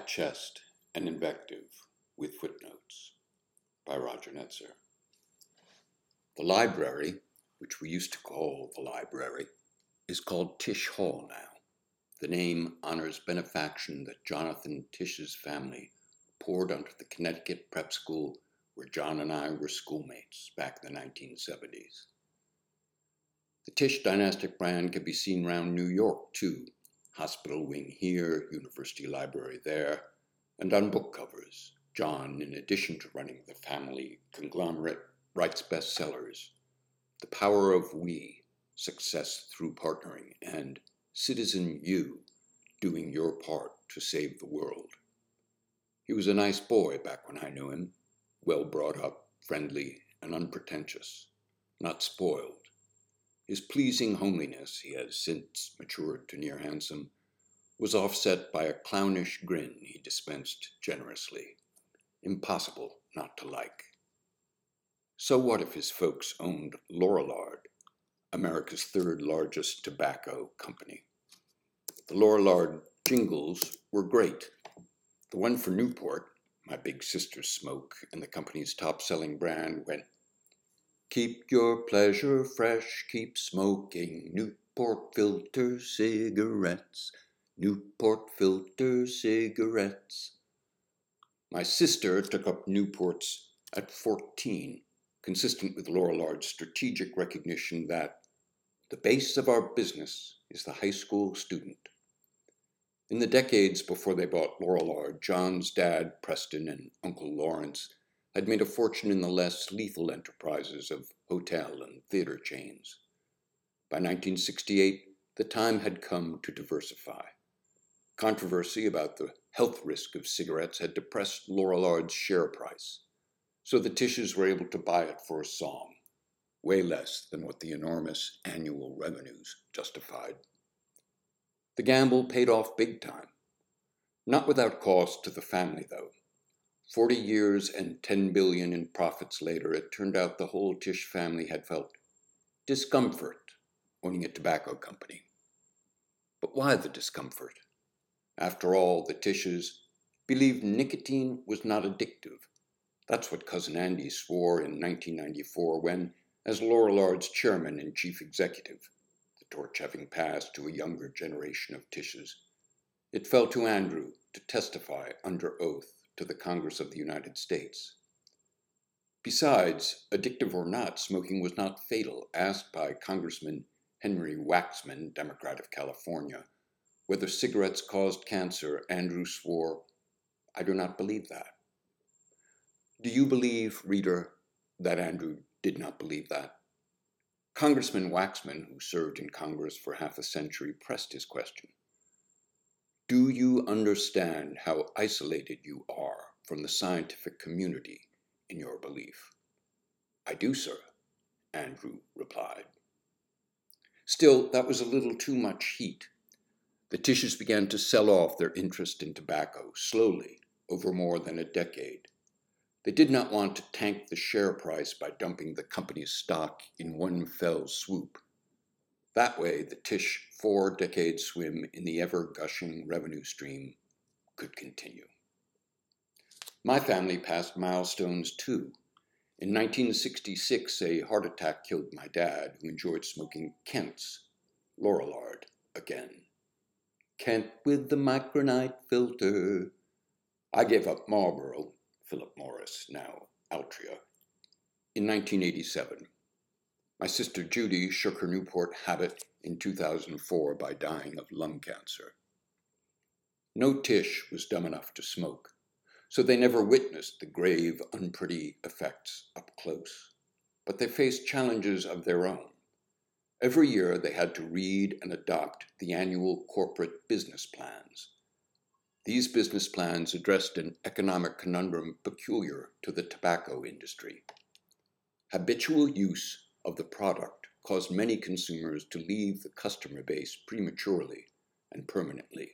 Chest and Invective with Footnotes by Roger Netzer. The library, which we used to call the library, is called Tisch Hall now. The name honors benefaction that Jonathan Tisch's family poured onto the Connecticut prep school where John and I were schoolmates back in the 1970s. The Tisch dynastic brand can be seen around New York too. Hospital wing here, university library there, and on book covers, John, in addition to running the family conglomerate, writes bestsellers, The Power of We, Success Through Partnering, and Citizen You, Doing Your Part to Save the World. He was a nice boy back when I knew him, well brought up, friendly, and unpretentious, not spoiled. His pleasing homeliness, he has since matured to near handsome, was offset by a clownish grin he dispensed generously. Impossible not to like. So what if his folks owned Lorillard, America's third largest tobacco company? The Lorillard jingles were great. The one for Newport, my big sister's smoke, and the company's top-selling brand went, "Keep your pleasure fresh, keep smoking Newport filter cigarettes, Newport filter cigarettes." My sister took up Newports at 14, consistent with Lorillard's strategic recognition that the base of our business is the high school student. In the decades before they bought Lorillard, John's dad, Preston, and Uncle Lawrence had made a fortune in the less lethal enterprises of hotel and theater chains. By 1968, the time had come to diversify. Controversy about the health risk of cigarettes had depressed Lorillard's share price, so the Tisches were able to buy it for a song, way less than what the enormous annual revenues justified. The gamble paid off big time. Not without cost to the family, though. 40 years and $10 billion in profits later, it turned out the whole Tisch family had felt discomfort owning a tobacco company. But why the discomfort? After all, the Tisches believed nicotine was not addictive. That's what Cousin Andy swore in 1994 when, as Lorillard's chairman and chief executive, the torch having passed to a younger generation of Tisches, it fell to Andrew to testify under oath to the Congress of the United States. Besides, addictive or not, smoking was not fatal. Asked by Congressman Henry Waxman, Democrat of California, whether cigarettes caused cancer, Andrew swore, "I do not believe that." Do you believe, reader, that Andrew did not believe that? Congressman Waxman, who served in Congress for half a century, pressed his question. Do you understand how isolated you are from the scientific community in your belief? "I do, sir," Andrew replied. Still, that was a little too much heat. The Tisches began to sell off their interest in tobacco, slowly, over more than a decade. They did not want to tank the share price by dumping the company's stock in one fell swoop. That way, the Tisch 4-decade swim in the ever-gushing revenue stream could continue. My family passed milestones too. In 1966, a heart attack killed my dad, who enjoyed smoking Kent's, Lorillard, again. Kent with the micronite filter. I gave up Marlboro, Philip Morris, now Altria, in 1987. My sister Judy shook her Newport habit in 2004 by dying of lung cancer. No Tisch was dumb enough to smoke, so they never witnessed the grave, unpretty effects up close. But they faced challenges of their own. Every year they had to read and adopt the annual corporate business plans. These business plans addressed an economic conundrum peculiar to the tobacco industry. Habitual use of the product caused many consumers to leave the customer base prematurely and permanently.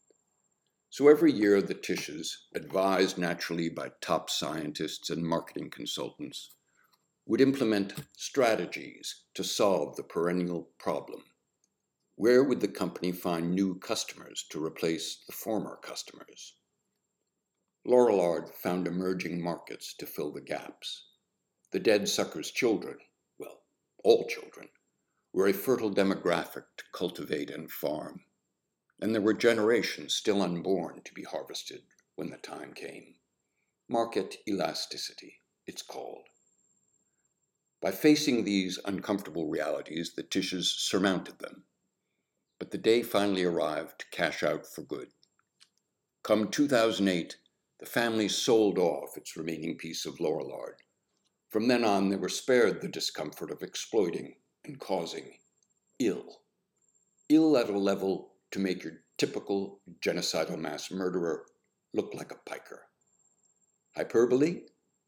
So every year the Tisches, advised naturally by top scientists and marketing consultants, would implement strategies to solve the perennial problem. Where would the company find new customers to replace the former customers? Lorillard found emerging markets to fill the gaps. The dead sucker's children, well, all children, were a fertile demographic to cultivate and farm, and there were generations still unborn to be harvested when the time came. Market elasticity, it's called. By facing these uncomfortable realities, the Tisches surmounted them. But the day finally arrived to cash out for good. Come 2008, the family sold off its remaining piece of Lorillard. From then on, they were spared the discomfort of exploiting and causing ill. Ill at a level to make your typical genocidal mass murderer look like a piker. Hyperbole?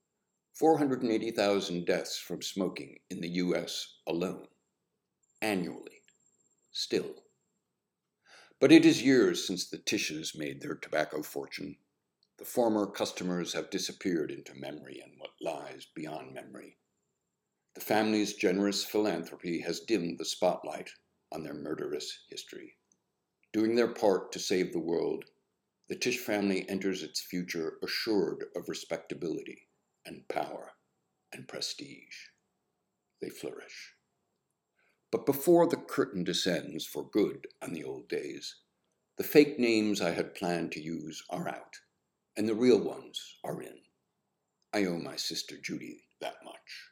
480,000 deaths from smoking in the US alone, annually, still. But it is years since the Tisches made their tobacco fortune. The former customers have disappeared into memory and what lies beyond memory. The family's generous philanthropy has dimmed the spotlight on their murderous history. Doing their part to save the world, the Tisch family enters its future assured of respectability and power and prestige. They flourish. But before the curtain descends for good on the old days, the fake names I had planned to use are out, and the real ones are in. I owe my sister Judy that much.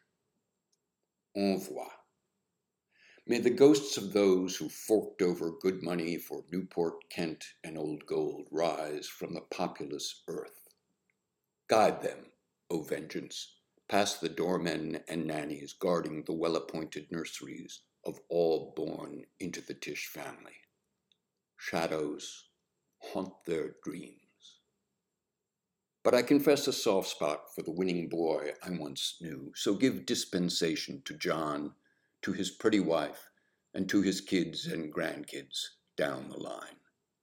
Au revoir. May the ghosts of those who forked over good money for Newport, Kent, and Old Gold rise from the populous earth. Guide them, O vengeance, past the doormen and nannies guarding the well-appointed nurseries of all born into the Tisch family. Shadows haunt their dreams. But I confess a soft spot for the winning boy I once knew, so give dispensation to John, to his pretty wife, and to his kids and grandkids down the line.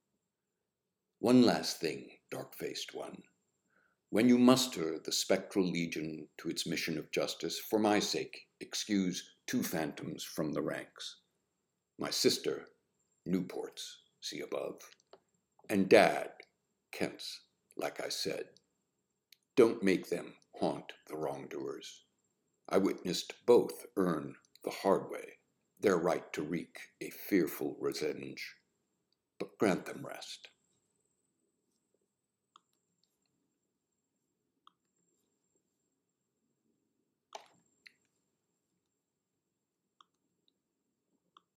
One last thing, dark-faced one. When you muster the spectral legion to its mission of justice, for my sake, excuse two phantoms from the ranks. My sister, Newport's, see above, and Dad, Kent's, like I said. Don't make them haunt the wrongdoers. I witnessed both earn the hard way their right to wreak a fearful revenge, but grant them rest.